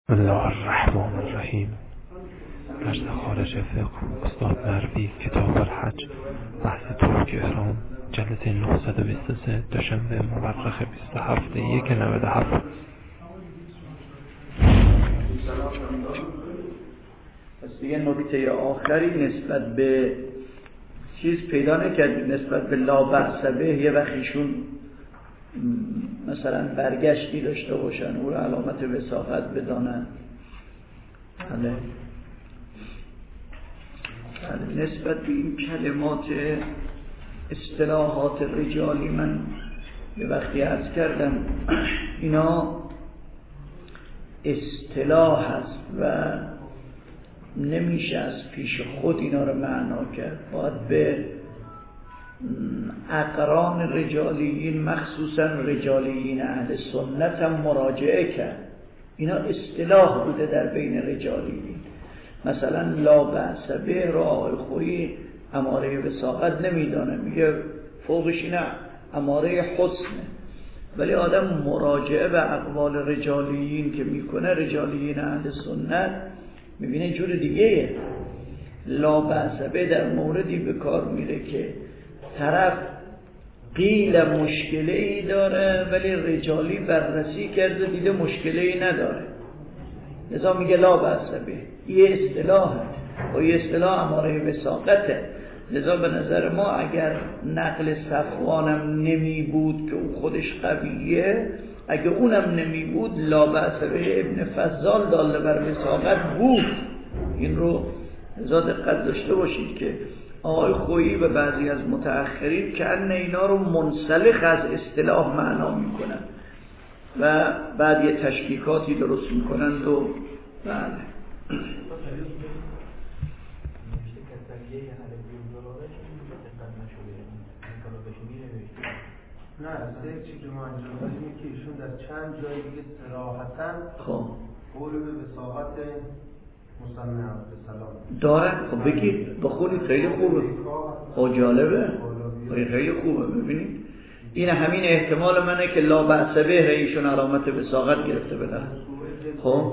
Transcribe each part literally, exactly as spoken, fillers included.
بسم الله الرحمن الرحیم. درس خارج فقه استاد مروی، کتاب الحج، بحث ترک احرام، جلسه نهصد و بیست و سه، دوشنبه مورخ بیست و هفت یک نود و هفت. پس دیگه نکته آخری نسبت به چیز پیدا نکردیم، نسبت به لا بأس به. یه وقتیشون مثلا برگشتی داشته باشن، او رو علامت وساقت بدانن. بله. بله. نسبت به این کلمات اصطلاحات رجالی من یه وقتی عرض کردم اینا اصطلاح هست و نمیشه از پیش خود اینا رو معنا کرد، باید به اقران رجالیین مخصوصا رجالیین اهل سنت هم مراجعه کرد. اینا اصطلاح بوده در بین رجالیین. مثلا لا بأس به را آقای خویی اماره وساقت نمیدانه، میگه فوقش اینه اماره حسنه، ولی آدم مراجعه به اقوال رجالیین که میکنه، رجالیین اهل سنت، میبینه جور دیگه. لا بأس به در موردی به کار میره که طرف قیل مشکله ای داره ولی رجالی بررسی کرده دیده مشکله ای نداره، لذا میگه لا بأس به. یه اصطلاحه و یه اصطلاح اماره وساقته. لذا به نظر ما اگر نقل صفوانم نمی بود که او خودش قویه، اگه اونم نمی بود لا بأس به ابن فضال داله بر وساقت بود. این رو لذا دقت داشته باشید که آقای خویی و بعضی از متأخرین که ان اینا رو منسلخ از اصطلاح معنا میکنن و بعد یه تشکیکاتی درست میکنند و بله. نه اصلا چیزی که ما انجام دادیم که ایشون در چند جای دیگه صراحتاً خب قول به وساقت مصنع عبدالسلام دارن. خب بگید بخونید، خیلی خوبه، خب جالبه، خیلی خوبه. ببینید این همین احتمال منه که لا بأس به ایشون علامت وساقت گرفته بدن. خب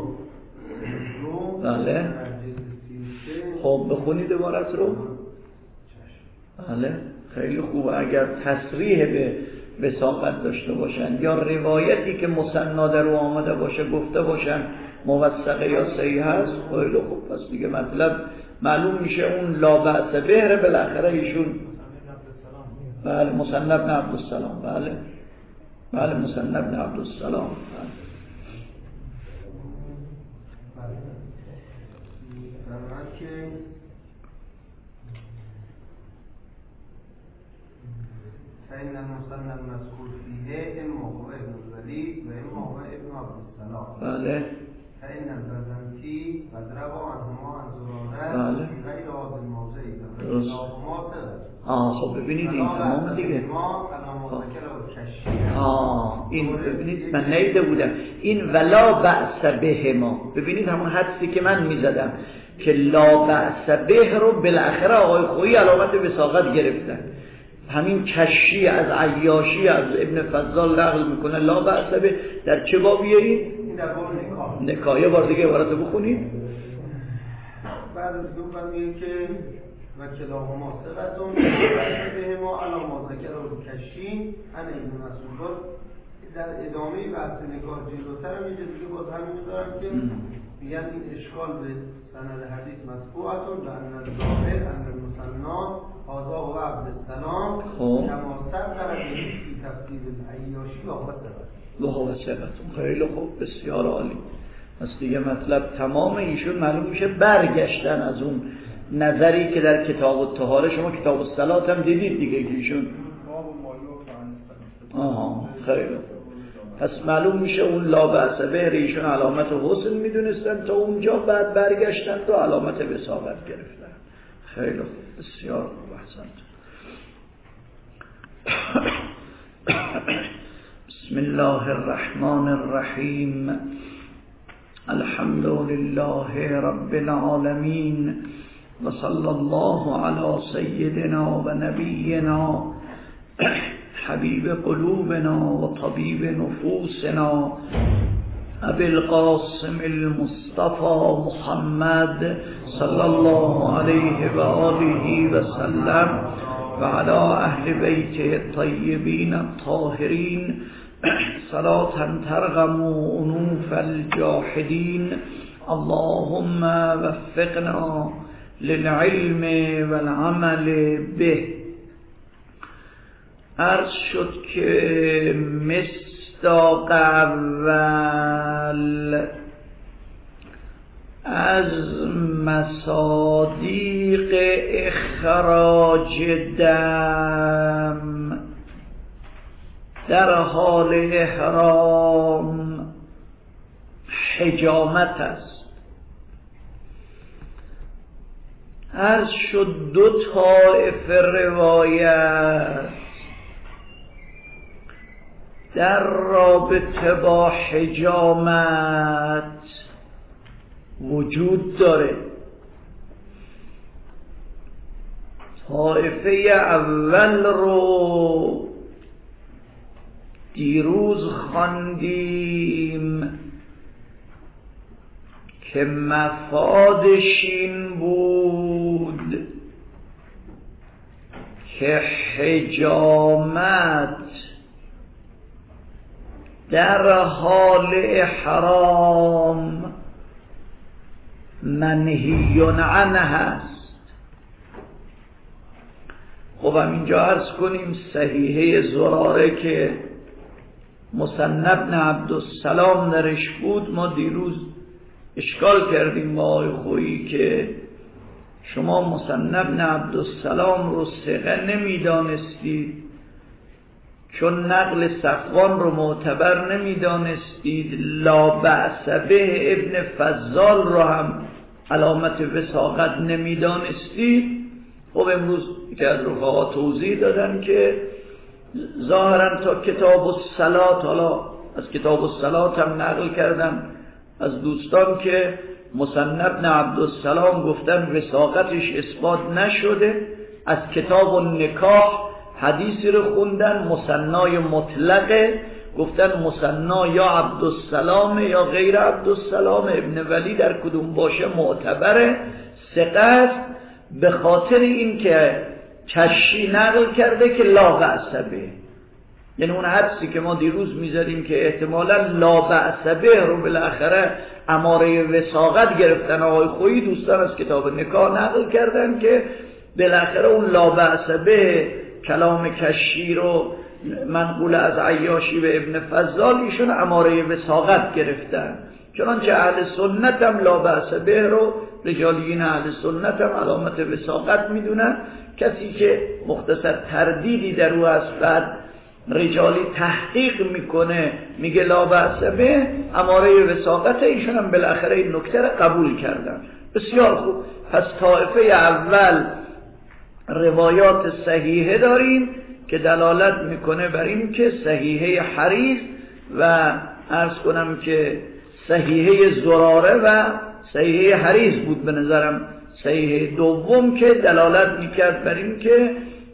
بله، خب بخونید عبارت رو. بله خیلی خوبه. اگر تصریح به وساقت داشته باشن یا روایتی که مصنع در او آمده باشه گفته باشن موثقه یا صحیح هست، خیلی خوب. پس دیگه مطلب معلوم میشه اون لا بأس به بالاخره ایشون بله مصنع بن عبدالسلام. بله بله مصنع بن عبدالسلام. بله. فإن المصنع المذكور فيه إما هو ابن الوليد وإما هو ابن عبد السلام. بله. فإن البزنطي قد روى عنهما عن زرارة بله. في غير هذا الموضع درست. فإنهما ثقة. آه خب ببینید این تمام دیگه. آه این ببینید من نیده بودم این ولا بأس به ما. ببینید همون حدسی که من میزدم که لا بأس به رو بالاخره آقای خویی علامت وساقت گرفتن. همین کشی از عیاشی از ابن فضال نقل میکنه لا بأس به. در چه بابیه این؟ این در باب نکاح. نکاح. یه بار دیگه عبارت بخونید. بعد از دو بار میگه که و کلاهما ثقتون به ما علامات ذکر و کشی ان ابن مسعود. در ادامه بحث نکاح جلوتر میگه دیگه باز همین دارم که میگن این اشکال به سند حدیث مسبوعتون و ان الظاهر ان المصنع هذا و عبدالسلام کما سبق فی تفسیر العیاشی و هو ثقة. و هو ثقة. خیلی خوب، بسیار عالی. پس دیگه مطلب تمام ایشون معلوم میشه برگشتن از اون نظری که در کتاب الطهاره، شما کتاب الصلات هم دیدید دیگه که ایشون آها خیلی خوب. پس معلوم میشه اون لا بأس به ایشون علامت حسن میدونستن تا اونجا، بعد برگشتن و علامت وساقت گرفتن. خیلی خوب، بسیار خوب، احسنت. بسم الله الرحمن الرحیم. الحمد لله رب العالمین و صلی الله علی سیدنا و نبینا حبیب قلوبنا و طبیب نفوسنا ابي القاسم المصطفى محمد صلی الله علیه و آله و سلم و علی اهل بیته الطیبین الطاهرین صلاة ترغم انوف الجاحدین. اللهم وفقنا للعلم والعمل به. عرض شد که مصداق اول از مصادیق اخراج دم در حال احرام حجامت است. عرض شد دو طایفه روایت در رابطه با حجامت وجود داره. طایفه اول رو دیروز خواندیم که مفادش این بود که حجامت در حال احرام منهی عنه هست. خب هم اینجا عرض کنیم صحیحه زراره که مسنب بن عبدالسلام درش بود، ما دیروز اشکال کردیم با آقای خویی که شما مسنب بن عبدالسلام رو ثقه نمیدانستید چون نقل صفوان رو معتبر نمیدانستید، لا بأس به ابن فضال رو هم علامت وثاقت نمیدانستید. خب امروز که از رفقا توضیح دادن که ظاهرا تا کتاب الصلات، حالا از کتاب الصلات هم نقل کردم از دوستان که مسنب بن عبدالسلام گفتن وثاقتش اثبات نشده. از کتاب النکاح حدیثی رو خوندن مثنای مطلقه، گفتن مثنا یا عبدالسلام یا غیر عبدالسلام، ابن ولی در کدوم باشه معتبره ثقه، به خاطر این که کشی نقل کرده که لا بأس به، یعنی اون حدیثی که ما دیروز میزدیم که احتمالا لا بأس به رو بالاخره اماره وثاقت گرفتن آقای خویی، دوستان از کتاب نکاح نقل کردن که بالاخره اون لا بأس به کلام کشی رو منقول از عیاشی و ابن فضال ایشون اماره وثاقت گرفتن. چنانچه اهل سنت هم لا بأس به رو، رجالیین اهل سنت هم علامت وثاقت میدونن. کسی که مختصر تردیدی در او هست بعد رجالی تحقیق میکنه میگه لا بأس به اماره وثاقت، ایشون هم بالاخره این نکته رو قبول کردن. بسیار خوب، پس طایفه اول روایات صحیحه داریم که دلالت میکنه بر این که صحیحه حریز و عرض کنم که صحیحه زراره و صحیحه حریز بود به نظرم، صحیحه دوم که دلالت میکرد بر این که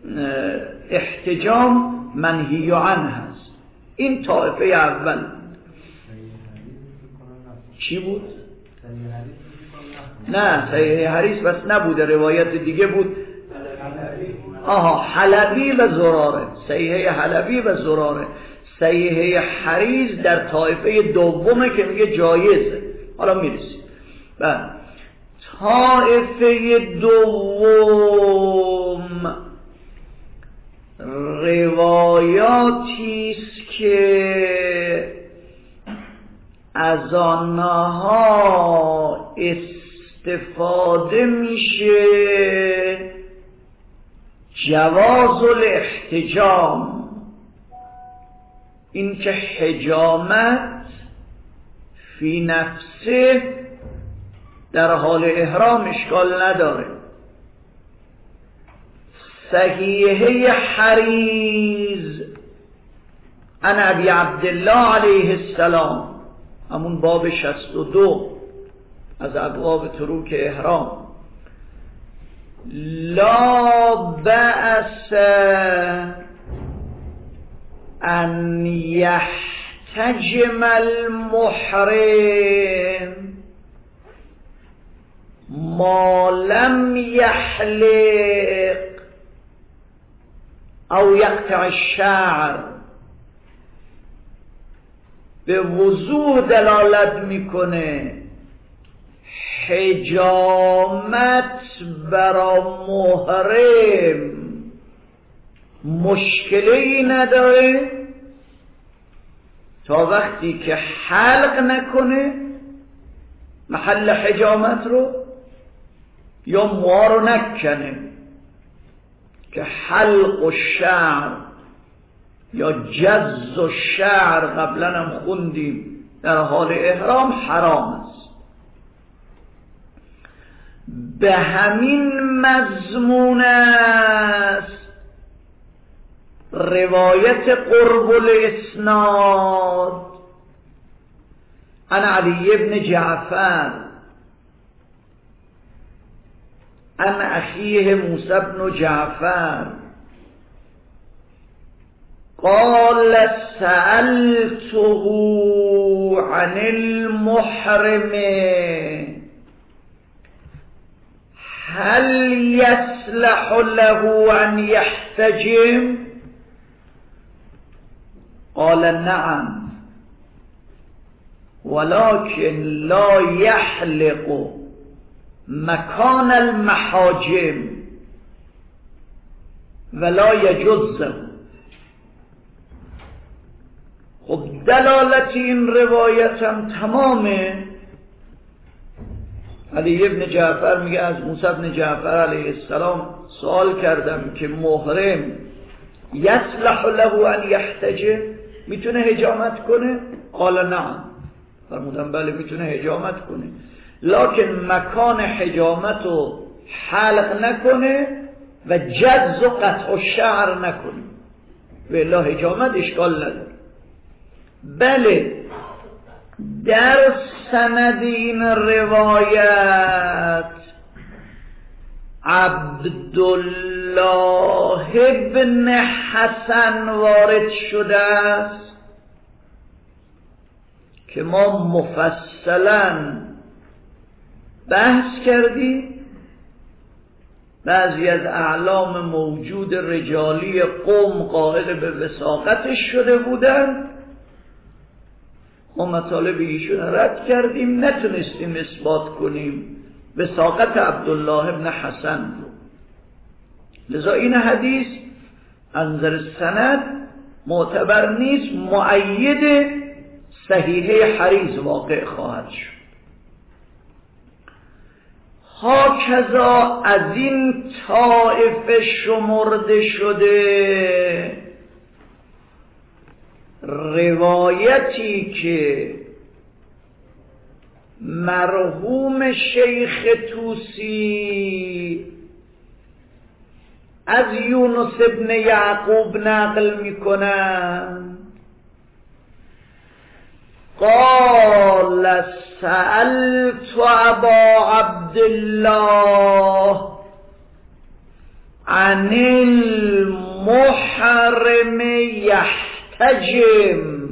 احتجام منهی عنه هست. این طایفه اول چی بود؟ نه صحیحه حریز بس نبوده، روایت دیگه بود. آها حلبی و زراره، صحیحه حلبی و زراره. صحیحه حریز در طایفه دومه که میگه جایزه، حالا میرسیم. بعد طایفه دوم روایاتیست که از آنها استفاده میشه جواز الاحتجام، این که حجامت فی نفسه در حال احرام اشکال نداره. صحیحه حریز عن ابی عبدالله علیه السلام، همون باب شصت و دو از ابواب تروک احرام، لا بأس ان یحتجم یحتجم المحرم ما لم یحلق او یقطع الشعر به وضوح دلالت میکنه حجامت برا محرم مشکلی نداره تا وقتی که حلق نکنه محل حجامت رو یا موها رو نکنه، که حلق و شعر یا جز و شعر قبلا هم خوندیم در حال احرام حرام است. به همین مضمون است روایت قرب الاسناد عن علی بن جعفر عن اخیه موسی بن جعفر قال سألته عن المحرم هل يصلح له أن يحتجم؟ قال نعم ولكن لا يحلق مكان المحاجم ولا يجزه. خب دلالت این روایت هم تمامه. علی ابن جعفر میگه از موسی ابن جعفر علیه السلام سوال کردم که محرم یصلح له ان یحتجم، میتونه حجامت کنه؟ قال نعم، فرمودم بله میتونه حجامت کنه، لکن مکان حجامت رو حلق نکنه و جز و قطع و شعر نکنه، و الا حجامت اشکال نداره. بله در سند این روایت عبدالله ابن حسن وارد شده است که ما مفصلا بحث کردیم. بعضی از اعلام موجود رجالی قوم قائل به وثاقتش شده بودند، ما مطالب ایشون رد کردیم، نتونستیم اثبات کنیم وثاقت عبدالله ابن حسن رو. لذا این حدیث از نظر سند معتبر نیست، مؤید صحیحه حریز واقع خواهد شد. هاکذا از این طائفه شمرده شده روایتی که مرحوم شیخ طوسی از یونس ابن یعقوب نقل میکنن، قال سألت ابا عبدالله عن المحرم يحتجم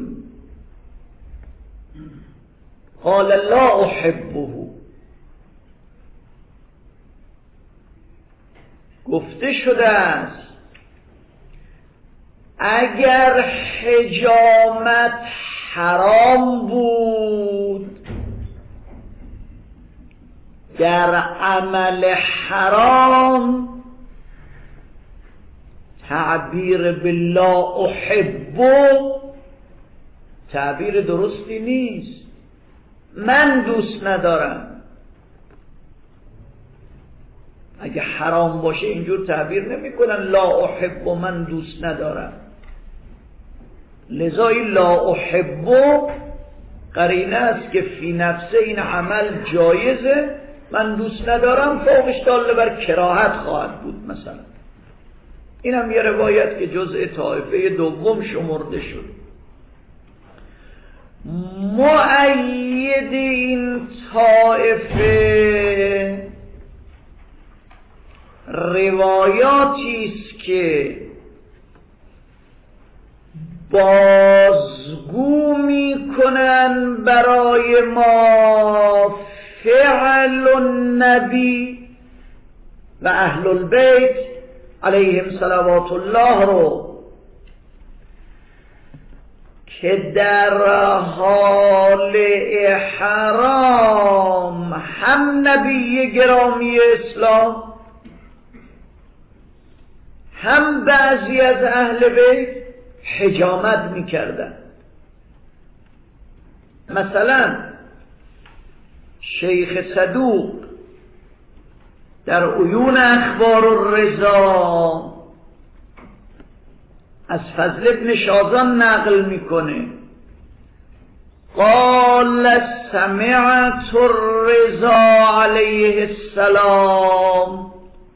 قال لا احبه. گفته شده است اگر حجامت حرام بود، در عمل حرام تعبیر بالله احبه تعبیر درستی نیست. من دوست ندارم. اگه حرام باشه اینجور تعبیر نمی کنن لا احب، من دوست ندارم. لذا این لا احب قرینه است که فی نفسه این عمل جایزه، من دوست ندارم، فوقش داله بر کراهت خواهد بود. مثلا این هم یه روایت که جزء طائفه دوم شمرده شد. مؤید این طائفه روایاتی است که بازگو میکنن برای ما فعل النبی و اهل البیت علیهم صلوات الله رو که در حال احرام هم نبی گرامی اسلام هم بعضی از اهل بیت حجامت میکردن. مثلا شیخ صدوق در عیون اخبار الرضا از فضل ابن شازان نقل میکنه قال سمعت الرضا علیه السلام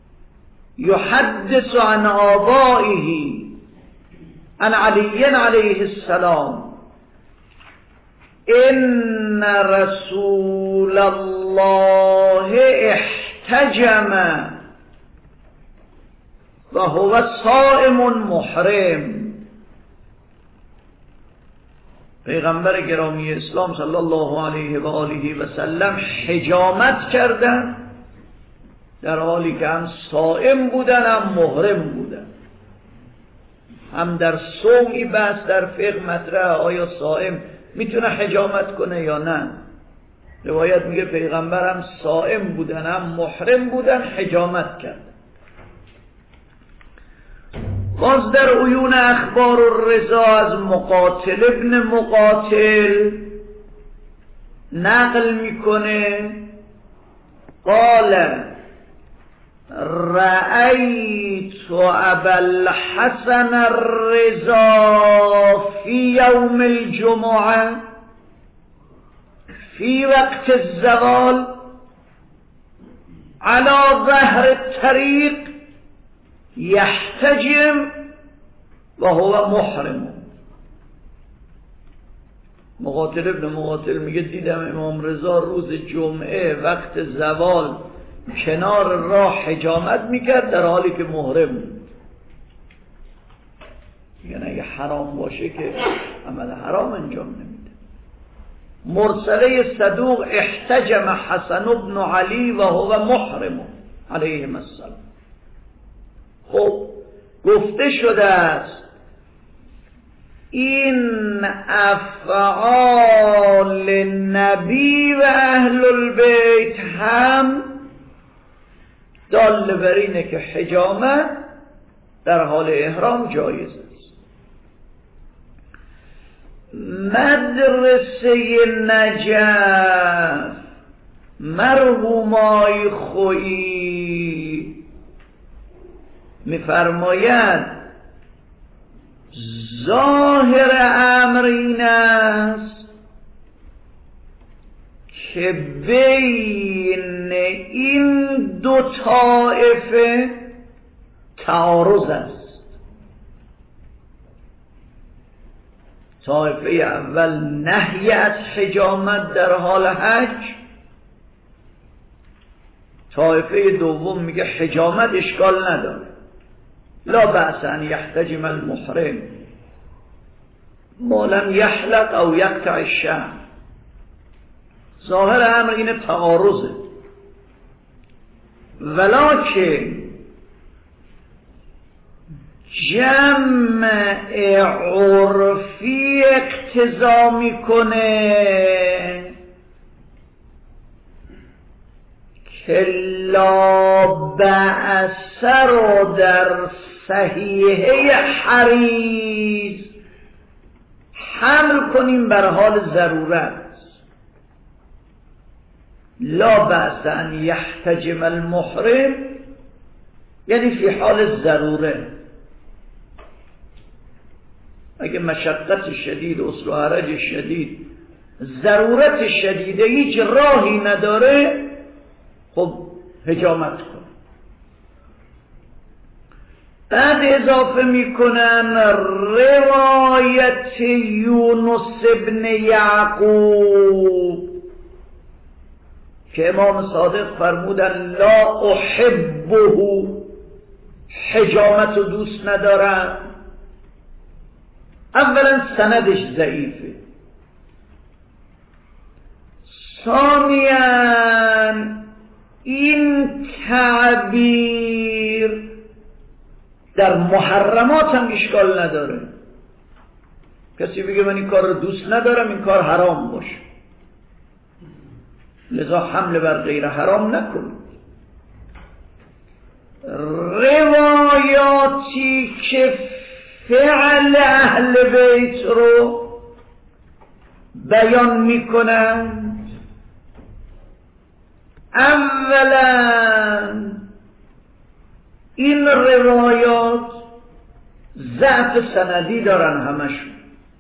یحدث عن آبائه عن علی علیه السلام ان رسول الله احتجم و هو صائم محرم. پیغمبر گرامی اسلام صلی الله علیه و آله و سلم حجامت کردن در حالی که هم صائم بودن هم محرم بودن. هم در صومی بحث در فقه مطرح آیا صائم میتونه حجامت کنه یا نه. روایت میگه پیغمبر هم صائم بودن هم محرم بودن حجامت کرد. باز در عیون اخبار الرضا از مقاتل ابن مقاتل نقل میکنه قال رأيت أبا الحسن الرضا في يوم الجمعة في وقت الزوال على ظهر الطريق يحتجم وهو محرم. مقاتل ابن مقاتل میگه دیدم امام رضا روز جمعه وقت زوال کنار راه حجامت میکرد در حالی که محرم بود. یعنی اگه حرام باشه که عمل حرام انجام نمیده. مرسله صدوق احتجم حسن بن علی و هو محرم علیهم السلام. خب گفته شده است این افعال نبی و اهل البیت هم دال بر اینه که حجامت در حال احرام جایز است. مدرسه نجف مرحومای خویی میفرماید ظاهر امر این است که بین این دو طایفه تعارض است. طایفه اول نهی از حجامت در حال حج، طایفه دوم میگه حجامت اشکال نداره، لا بأس ان یحتجم المحرم ما لم یحلق او یقطع الشعر. ظاهر امر این تعارضه، ولکن جمع عرفی اقتضا میکنه که لا بأس رو در صحیحه حریز حمل کنیم بر حال ضرورت. لا بأس ان یحتجم المحرم یعنی فی حال ضروره، اگه مشقت شدید، اصل و حرج شدید، ضرورت شدیده، هیچ راهی نداره، خب حجامت کن. بعد اضافه میکنن روایت یونس ابن یعقوب که امام صادق فرمودن لا احبه، حجامت رو دوست ندارم. اولا سندش ضعیفه، ثانیاً این تعبیر در محرمات هم اشکال نداره. کسی بگه من این کار رو دوست ندارم، این کار حرام باشه، لذا حمله بر غیر حرام نکن. روایاتی که فعل اهل بیت رو بیان میکنند، اولا این روایات ضعف سندی دارن همشون.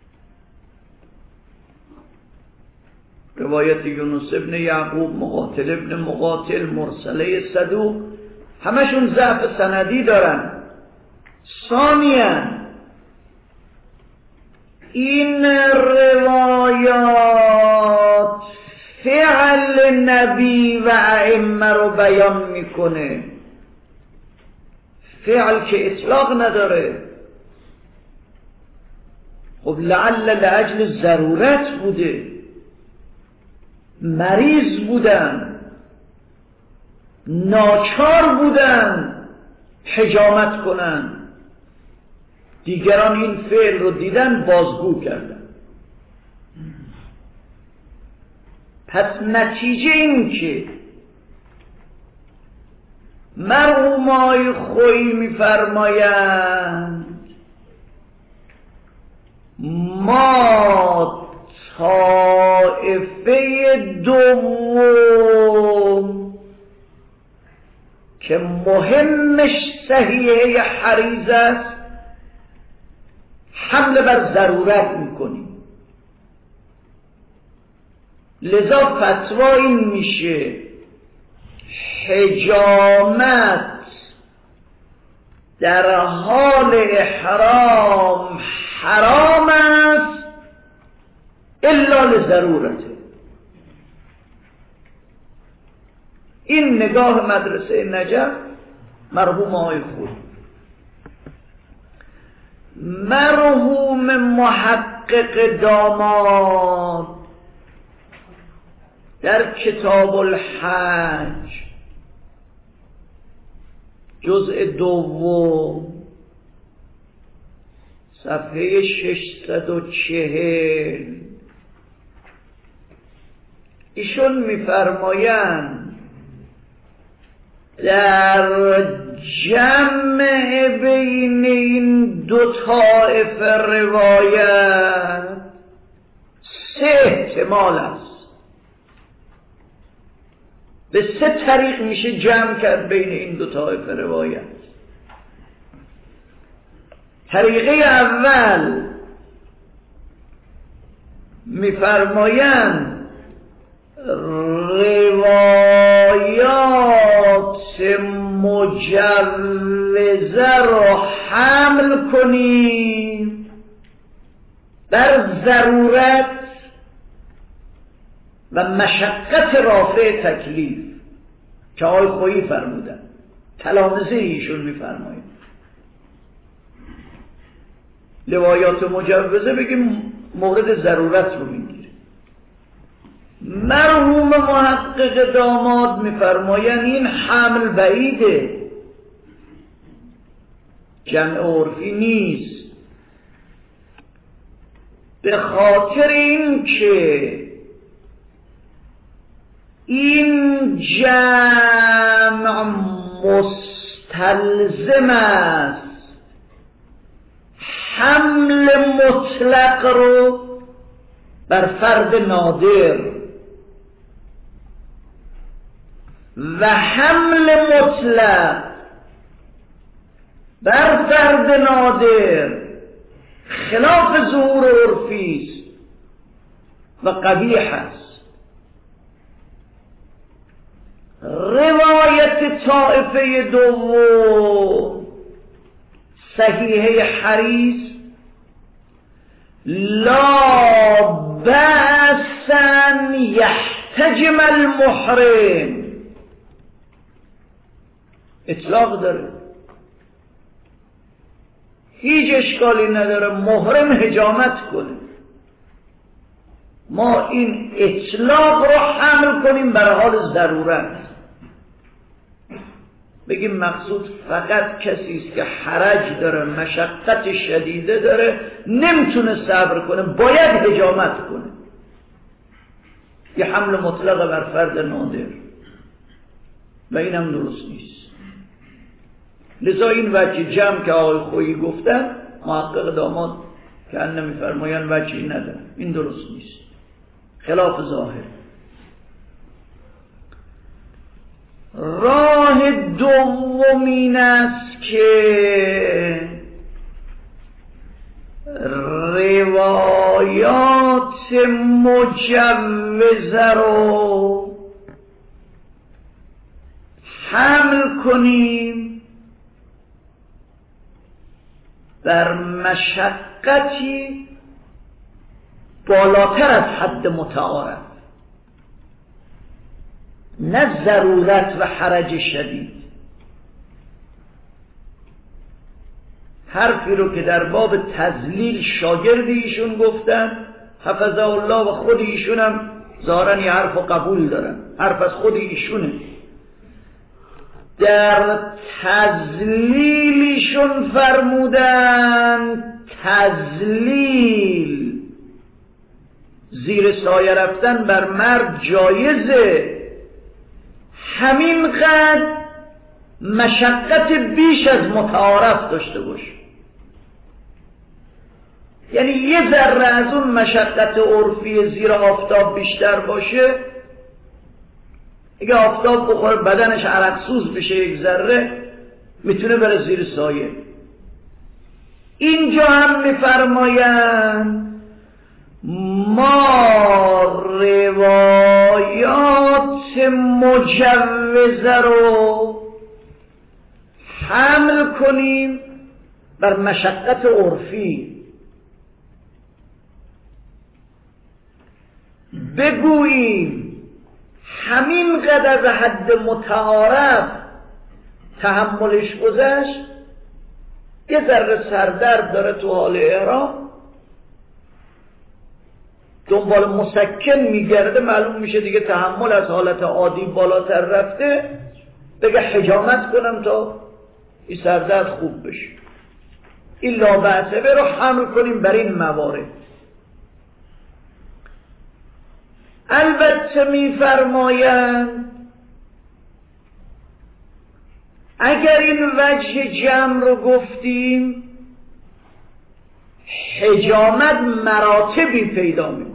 روایت یونس ابن یعقوب، مقاتل ابن مقاتل، مرسله صدوق، همشون ضعف سندی دارن. ثانیاً این روایات فعل نبی و ائمه رو بیان میکنه، فعل که اطلاق نداره. خب لعل لاجل ضرورت بوده، مریض بودن، ناچار بودن حجامت کنن، دیگران این فعل رو دیدن بازگو کردن. پس نتیجه این که مرحومای خویی می‌فرمایند ما طائفه دوم که مهمش صحیحه حریز است حمله بر ضرورت میکنیم. لذا فتوا این میشه حجامت در حال احرام حرام است الا لضرورته. این نگاه مدرسه نجف مرحوم آقای خود. مرحوم محقق داماد در کتاب الحج جزء دوم صفحه ششصد و چهل ایشون می‌فرمایند در جمع بین این دو طایفه روایت سه احتمال است. به سه طریق میشه جمع کرد بین این دو طایفه روایت. طریقه اول میفرمایند روایات مجوزه رو حمل کنیم بر ضرورت و مشقت رافع تکلیف که آقای خویی فرمودن، تلامذه ایشون میفرمایند روایات مجوزه بگیم مورد ضرورت رو میگیره. مرحوم محقق داماد میفرمایند این حمل بعیده، جمع عرفی نیست، به خاطر این که این جمع مستلزم است حمل مطلق رو بر فرد نادر و حمل مطلق بر فرد نادر خلاف ظهور عرفی است و قبیح است. روایت طائفه دوم صحیحه حریص لا بأس أن يحتجم المحرم اطلاق داره، هیچ اشکالی نداره محرم حجامت کنه، ما این اطلاق رو حمل کنیم بر حال ضرورت، بگیم مقصود فقط کسی است که حرج داره، مشقت شدیده داره، نمیتونه صبر کنه، باید حجامت کنه. یه حمل مطلق بر فرد نادر و این هم درست نیست. لذا این وجه جمع که آقای خویی گفتن، محقق داماد که ان نمیفرماین وجهی نداره، این درست نیست، خلاف ظاهر. راه دوم این است که روایات مجوزه رو حمل کنیم بر مشقتی بالاتر از حد متعارف، نه ضرورت و حرج شدید. حرفی رو که در باب تذلیل شاگرد ایشون گفتن حفظه الله و خود ایشون هم ظاهرا یه حرف قبول دارن، حرف از خود ایشونه. در تذلیلشون فرمودن تذلیل زیر سایه رفتن بر مرد جایزه، همین قدر مشقت بیش از متعارف داشته باشه. یعنی یه ذره از اون مشقت عرفی زیر آفتاب بیشتر باشه، اگه آفتاب بخوره بدنش عرقسوز بشه یک ذره، میتونه بره زیر سایه. اینجا هم میفرمایند ما روایات مجوزه رو حمل کنیم بر مشقت عرفی، بگوییم همین قدر حد متعارف تحملش گذشت، یه ذره سردرد داره تو حال احرام، دنبال مسکن میگرده، معلوم میشه دیگه تحمل از حالت عادی بالاتر رفته، بگه حجامت کنم تا این سردرد خوب بشه. این لابعثه رو حمل کنیم بر این موارد. البته میفرمایند اگر این وجه جمع رو گفتیم، حجامت مراتبی پیدا میکنه.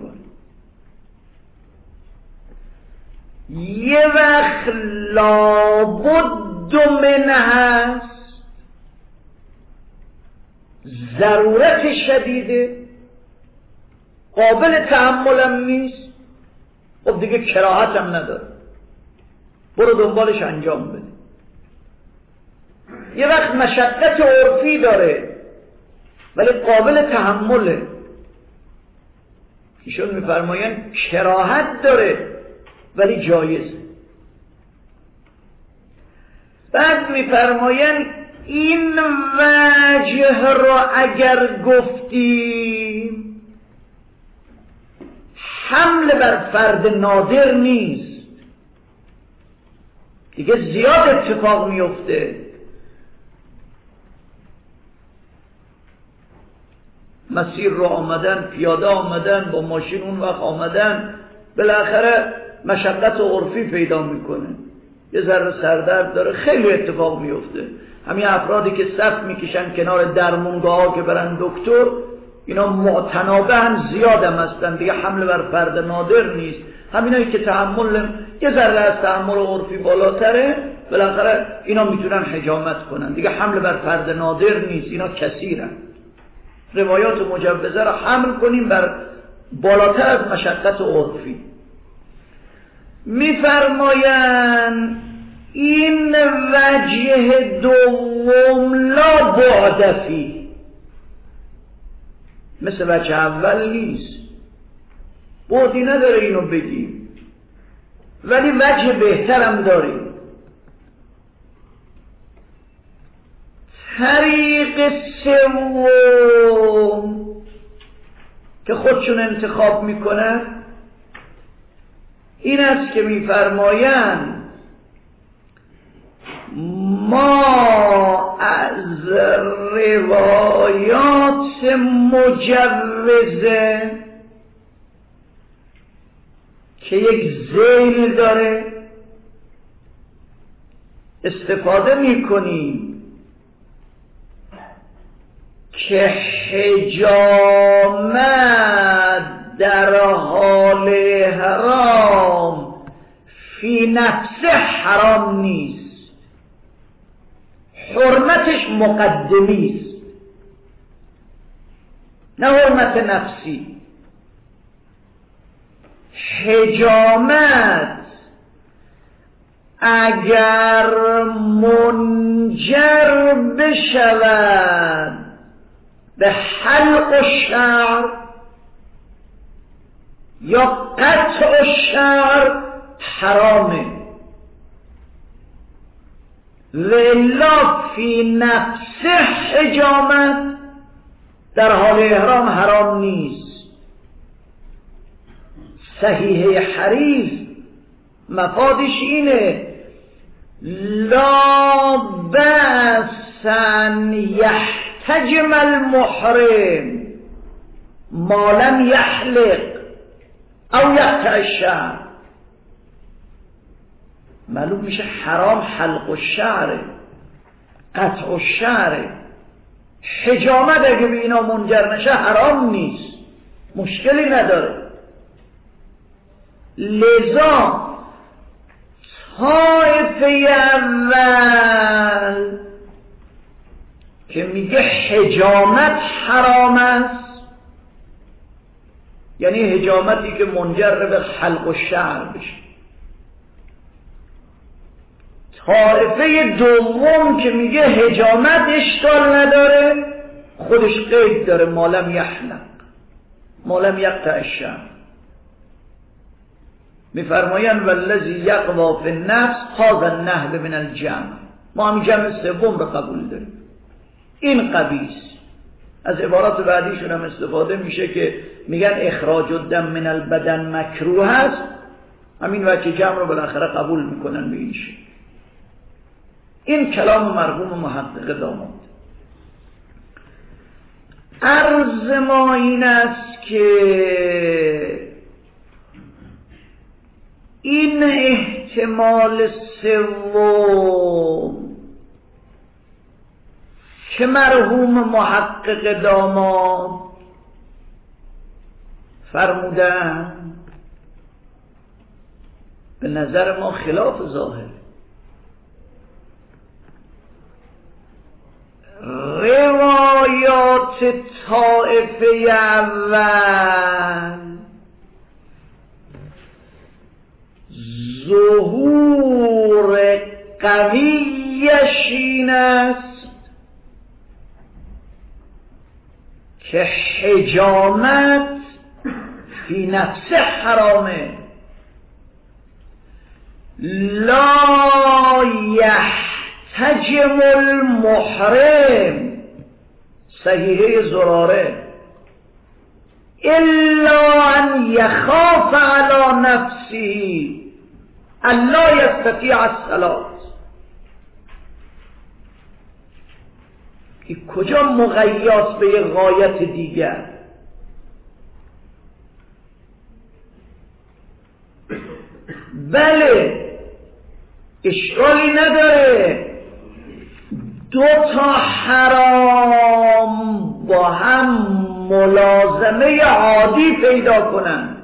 یه وقت لابد من هست، ضرورت شدیده، قابل تحملم نیست، خب دیگه کراهت هم نداره، برو دنبالش انجام بده. یه وقت مشقت عرفی داره ولی قابل تحمله، ایشون میفرمایند کراهت داره ولی جایزه. بعد میفرمایند این وجه را اگر گفتیم حمل بر فرد نادر نیست، دیگه زیاد اتفاق میفته. مسیر رو آمدن، پیاده آمدن، با ماشین اون وقت آمدن، بالاخره مشقت عرفی پیدا میکنه، یه ذره سردرد داره، خیلی اتفاق میفته. همین افرادی که صف میکشن کنار درمونگاه ها که برن دکتر، اینا معتنابه هم زیاد هم هستن، دیگه حمل بر فرد نادر نیست. همینایی که تحمل یه ذره از تحمل عرفی بالاتره، بالاخره اینا میتونن حجامت کنن، دیگه حمل بر فرد نادر نیست، اینا کثیرن. روایات مجوزه را حمل کنیم بر بالاتر از مشقت عرفی. میفرمایند این وجه دوم لا بعد فی، مثل وجه اول نیست، بعدی نداره اینو بگیم، ولی وجه بهترم داریم. طریق سوم که خودشون انتخاب میکنن این است که می‌فرمایند ما از روایات مجوزه که یک ذیل داره استفاده میکنیم که حجامت در حال حرام فی نفسه حرام نیست، حرمتش مقدمی است، نه حرمت نفسی. حجامت اگر منجر بشود به حلق الشعر یا قطع الشعر حرامه، والا فی نفسه حجامت در حال احرام حرام نیست. صحیح حدیث مفادش اینه لا بأس ان یحتجم المحرم ما لم یحلق او یقطع الشعر. معلوم میشه حرام حلق الشعر، قطع الشعر. حجامت اگه به اینا منجر نشه حرام نیست، مشکلی نداره. لذا طایفه اول که میگه حجامت حرام است، یعنی حجامتی که منجر به حلق الشعر بشه. طایفه دوم که میگه حجامت اشکال نداره، خودش قید داره مالم یحلق مالم یقطع الشعر. میفرمایند والذی یقوا فی النفس هذا النهل من الجمع. ما هم جمع سوم رو قبول داریم، این قبیح. از عبارات بعدیشون هم استفاده میشه که میگن اخراج الدم من البدن مکروه است، همین وجه جمع رو بالاخره قبول میکنن به این شکل. این کلام مرحوم محقق داماد. عرض ما این است که این احتمال سوم که مرحوم محقق داماد فرمودن به نظر ما خلاف ظاهر. روایات طائفه اول ظهور قویش این است که حجامت فی نفسه حرامه، لا یحتجم المحرم، صحیحه زراره، الا ان یخاف علی نفسه الا یستطیع الصلاة. این کجا مقیاس به یک غایت دیگر؟ بله اشکالی نداره دو تا حرام با هم ملازمه عادی پیدا کنن.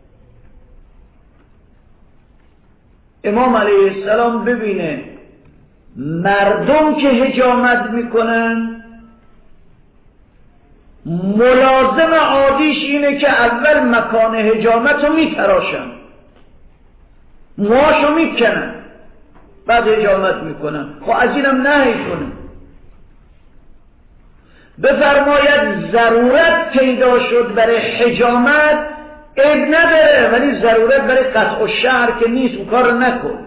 امام علیه السلام ببینه مردم که حجامت میکنن ملازم عادیش اینه که اول مکان حجامت رو میتراشن، موهاشو میکنن، بعد حجامت میکنن. خب از اینم نهی کنه. بفرماید ضرورت پیدا شد برای حجامت، عیب نداره، ولی ضرورت برای قطع الشعر که نیست، اون کار نکن.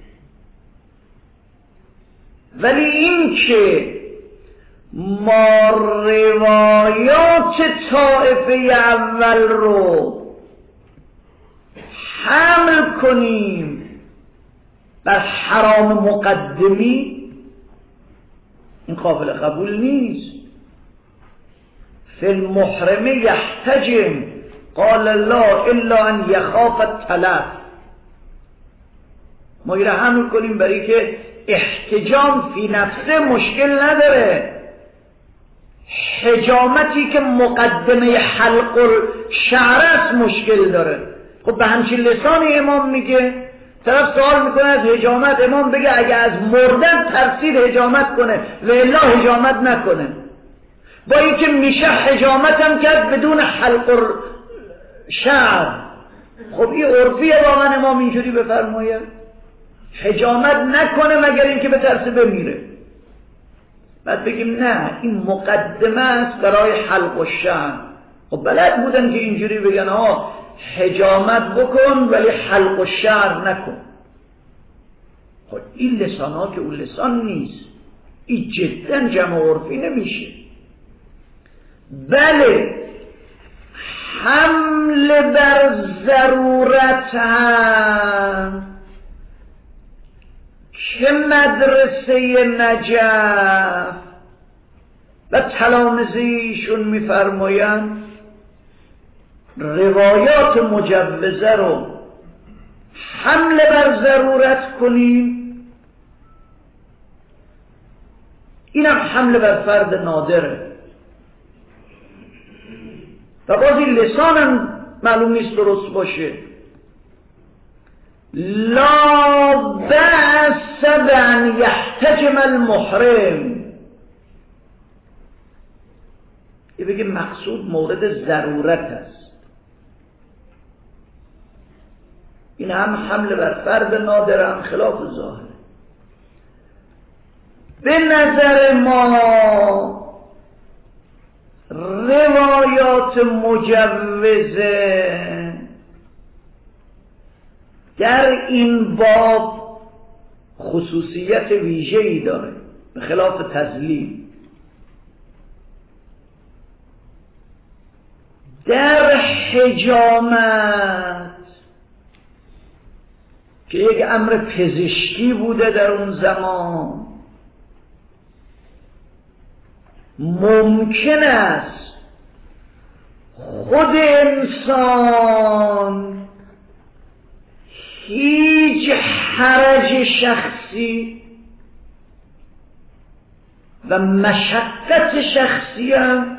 ولی این که ما روایات طائفه اول رو حمل کنیم بر حرام مقدمی، این قابل قبول نیست. فی المحرم یحتجم قال الله الا ان یخاف التلف. ما ایره حمل کنیم برای که احتجام فی نفسه مشکل نداره، حجامتی که مقدمه حلق شعر است مشکل داره. خب به همچین لسانی امام میگه، طرف سوال میکنه از حجامت، امام بگه اگه از مردن ترسید حجامت کنه و الا حجامت نکنه. با اینکه میشه حجامت هم کرد بدون حلق شعر. خب این عرفیه واقعا امام اینجوری بفرماید حجامت نکنه مگر اینکه به ترسه بمیره. بعد بگیم نه این مقدمه است برای حلق و شعر. خب بلد بودن که اینجوری بگن ها حجامت بکن ولی حلق و شعر نکن. خب این لسان ها که اون لسان نیست، این جدا جمع عرفی نمیشه. بله حمل بر ضرورت هم که مدرسه نجف و تلامذه‌ایشون میفرمایند روایات مجوزه رو حمل بر ضرورت کنیم، اینم حمل بر فرد نادره. و بازی لسانم معلوم نیست درست باشه. لا بأس بأن يحتجم المحرم، یه بگه مقصود مورد ضرورت است. این هم حمل بر فرد نادر، هم خلاف ظاهر. به نظر ما روایات مجوزه در این باب خصوصیت ویژه‌ای داره به خلاف تذلیل. در حجامت که یک امر پزشکی بوده در اون زمان، ممکن است خود انسان هیچ حرج شخصی و مشقت شخصی هم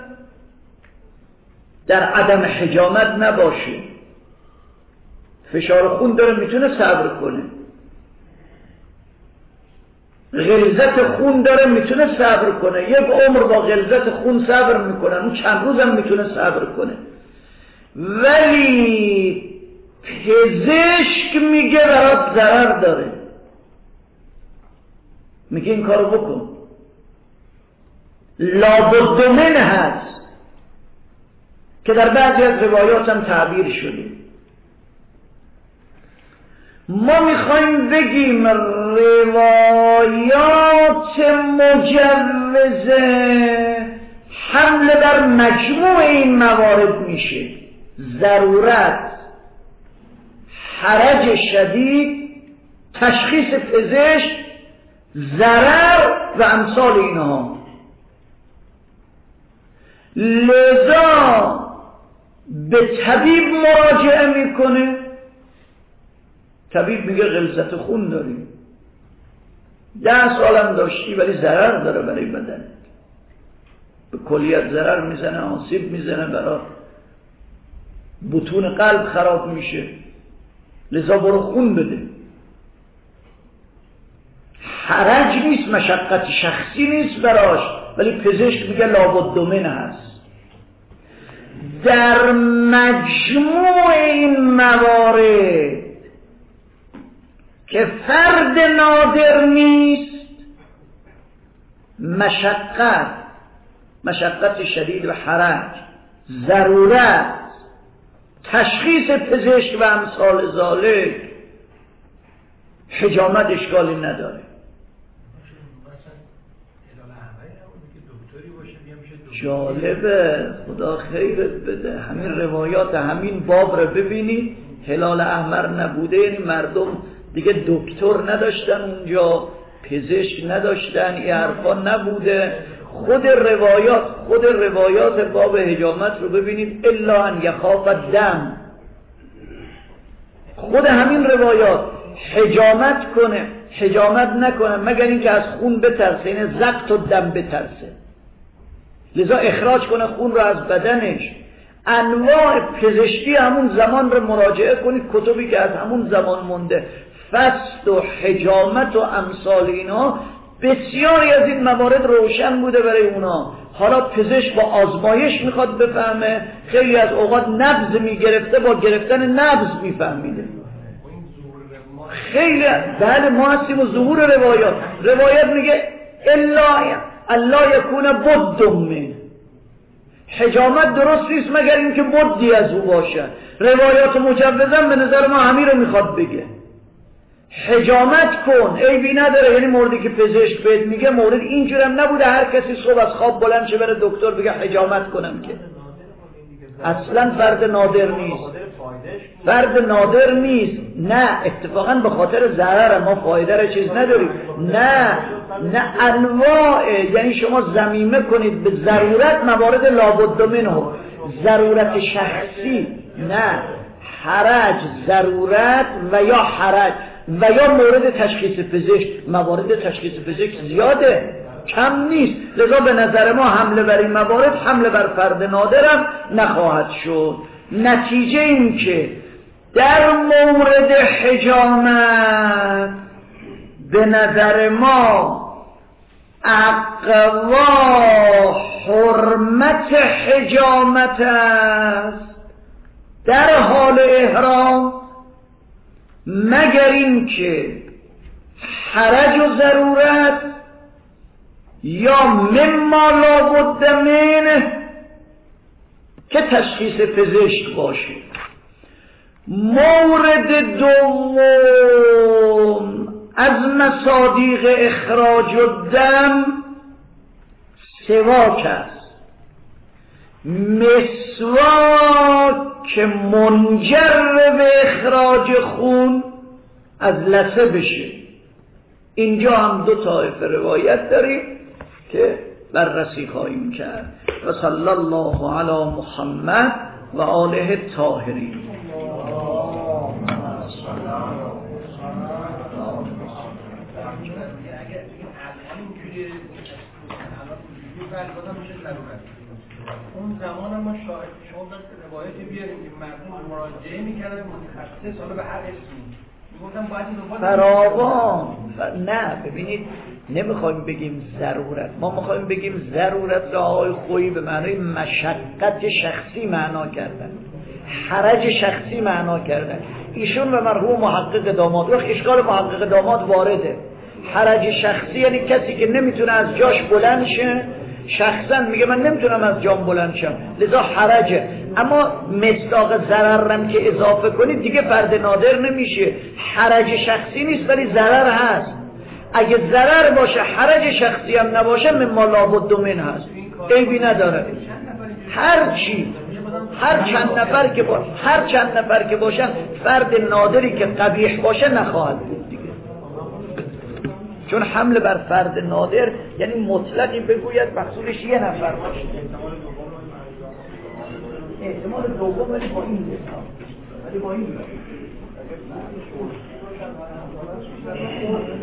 در عدم حجامت نباشه. فشار خون داره میتونه صبر کنه، غلظت خون داره میتونه صبر کنه، یک عمر با غلظت خون صبر میکنه، اون چند روز هم میتونه صبر کنه. ولی پزشک میگه برات ضرر داره، میگه این کارو بکن، لابد من هست که در بعضی از روایات هم تعبیر شده. ما میخوایم بگیم روایات مجوزه حمل بر مجموع این موارد میشه: ضرورت، حرج شدید، تشخیص پزشک، ضرر و امثال اینها. لذا به طبیب مراجعه میکنه، طبیب میگه غلظت خون داری، ده سالم داشتی ولی ضرر داره برای بدن، به کلیت ضرر میزنه، آسیب میزنه، برای بطون قلب خراب میشه، لذا برو خون بده. حرج نیست، مشقت شخصی نیست براش، ولی پزشک میگه لابد من هست. در مجموع این موارد که فرد نادر نیست، مشقت، مشقت شدید و حرج، ضرورت، تشخیص پزشک و امثال ذالک، حجامت اشکالی نداره. جالبه، خدا خیرت بده. همین روایات همین باب رو ببینید، هلال احمر نبوده یعنی مردم دیگه دکتر نداشتن اونجا، پزشک نداشتن، این حرفا نبوده. خود روایات خود روایات باب حجامت رو ببینید، الا ان یخاف دم، خود همین روایات حجامت کنه حجامت نکنه مگر اینکه از خون بترسه، این زقط و دم بترسه، لذا اخراج کنه خون رو از بدنش. انواع پزشکی همون زمان رو مراجعه کنید، کتبی که از همون زمان مونده، فست و حجامت و امثال اینا، بسیاری از این موارد روشن بوده برای اونا. حالا پزشک با آزمایش میخواد بفهمه، خیلی از اوقات نبض میگرفته، با گرفتن نبض میفهمیده. خیلی بله ما هستیم و ظهور روایات روایت میگه الا الله یکون بد من، حجامت درست نیست مگر اینکه بدی از او باشه. روایات مجوزن به نظر ما همین رو میخواد بگه، حجامت کن عیبی نداره. یعنی موردی که پزشک بهت میگه مورد اینجور هم نبوده هر کسی صبح از خواب بلند شه بره دکتر بگه حجامت کنم، که اصلا فرد نادر نیست، فرد نادر نیست. نه اتفاقا به خاطر ضرر ما فایده را چیز نداریم. نه نه انواع، یعنی شما ضمیمه کنید به ضرورت موارد لابد منه، ضرورت شخصی نه، حرج ضرورت و یا حرج و یا مورد تشخیص پزشک. موارد تشخیص پزشک زیاده، کم نیست. لذا به نظر ما حمله بر این موارد حمله بر فرد نادرم نخواهد شد. نتیجه این که در مورد حجامت به نظر ما اقوا حرمت حجامت است در حال احرام، مگر این که حرج و ضرورت یا مما لابد منه که تشخیص پزشک باشه. مورد دوم از مصادیق اخراج الدم سواک است. مسواک منجر به اخراج خون از لثه بشه. اینجا هم دو طایفه روایت داریم که بررسی خواهیم کرد. و صلی الله علی محمد و آله الطاهرین. اون زمان ما شاهد شما داشت روایتی بیاریم که مردم مراجعه میکردن متخصص حالا به هر اسمی میگفتن باید این فراوان. نه ببینید نمیخوایم بگیم ضرورت، ما میخوایم بگیم ضرورت را آقای خویی به معنای مشقت شخصی معنا کردن، حرج شخصی معنا کردن. ایشون به مرحوم محقق داماد وقت اشکال محقق داماد وارده. حرج شخصی یعنی کسی که نمیتونه از جاش بلند شه، شخصا میگه من نمیتونم از جام بلند شم لذا حرجه. اما مصداق ضررم که اضافه کنید دیگه فرد نادر نمیشه، حرج شخصی نیست ولی ضرر هست. اگه ضرر باشه حرج شخصی هم نباشه مما لابد من هست، عیبی نداره. هر چی هر چند نفر که باشه هر چند نفر که باشن فرد نادری که قبیح باشه نخواهد بود دیگه، چون حمل بر فرد نادر یعنی مطلقی بگوید مقصودش یه نفر باشه. احتمال دوم ولی با این ولی با این